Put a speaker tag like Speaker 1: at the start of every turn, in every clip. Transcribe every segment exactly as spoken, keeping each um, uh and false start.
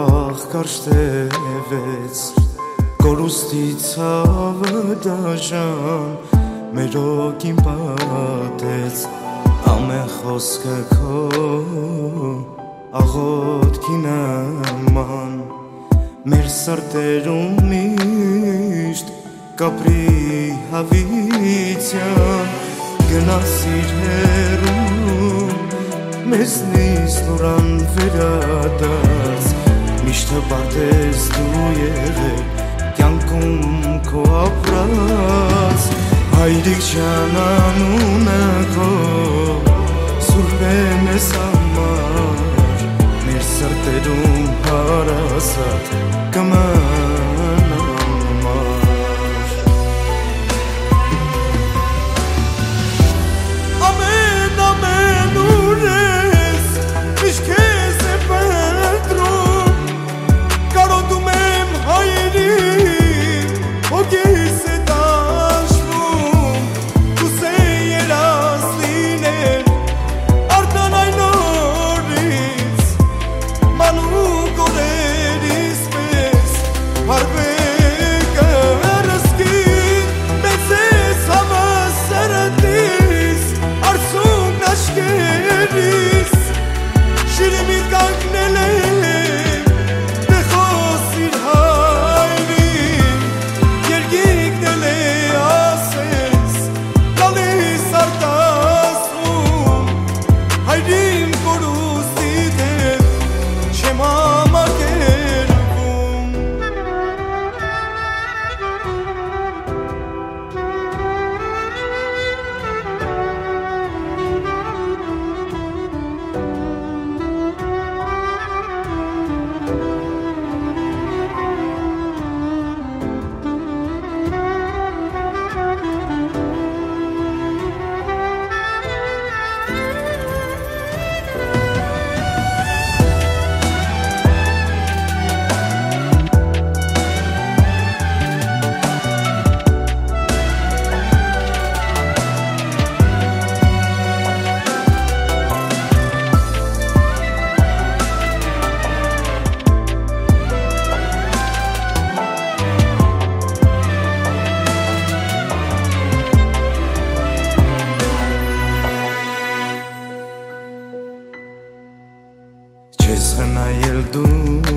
Speaker 1: Վաղ կարշտևեց կորուստի ցավը դաժան մեր օգին պատեց ամեն խոսքը քո աղոթքի նման մեր սրտերում միշտ կապրի հավիտյան գնացիր հեռու մեզնից նորան վերադարձ միշտ հպարտես դու եղել կյանքում քո ապրած հայրիկ ջան անունը քո սուրբ է մեզ համար մեր սրտերում հարազատ կմնա Չես խնայել դու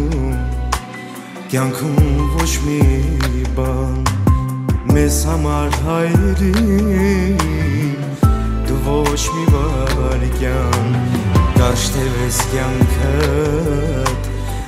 Speaker 1: կյանքում ոչ մի բան մեզ համար հայրին դու ոչ մի վարքյան կաշտևես կյանքդ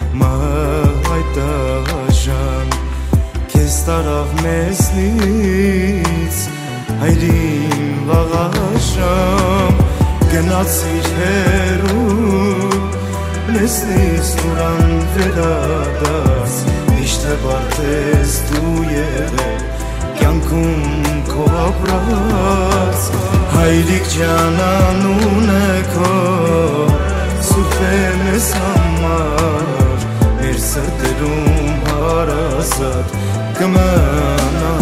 Speaker 1: մահայտաժան քեզ տարավ մեզնից հայրին վաղաշամ գնացիր հեռու մեզնից նորան վերադարձ միշտ հպարտես դու եղել կյանքում քո ապրած հայրիկ ջան անունը քո սուրբ է մեզ համար մեր սրտերում հարազատ կմնա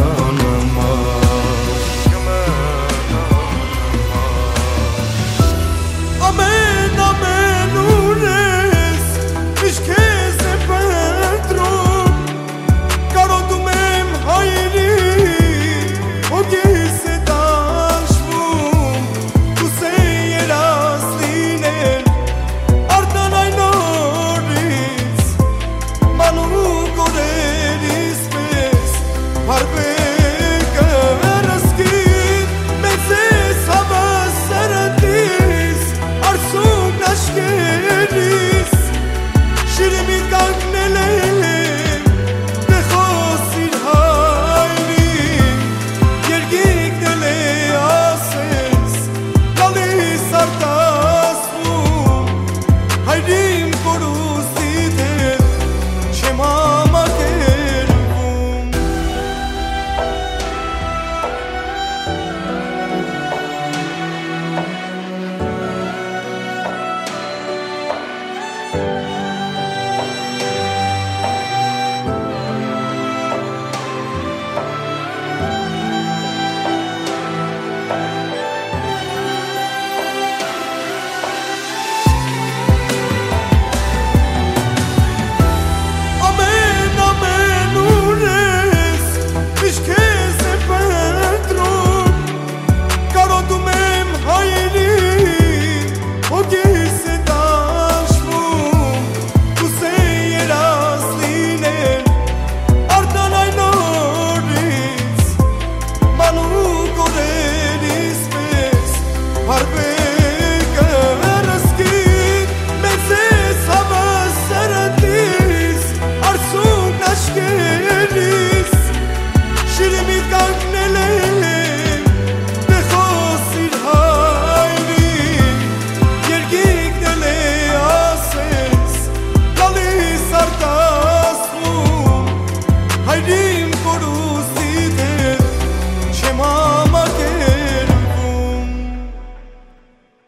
Speaker 2: Şirin bir kalp neler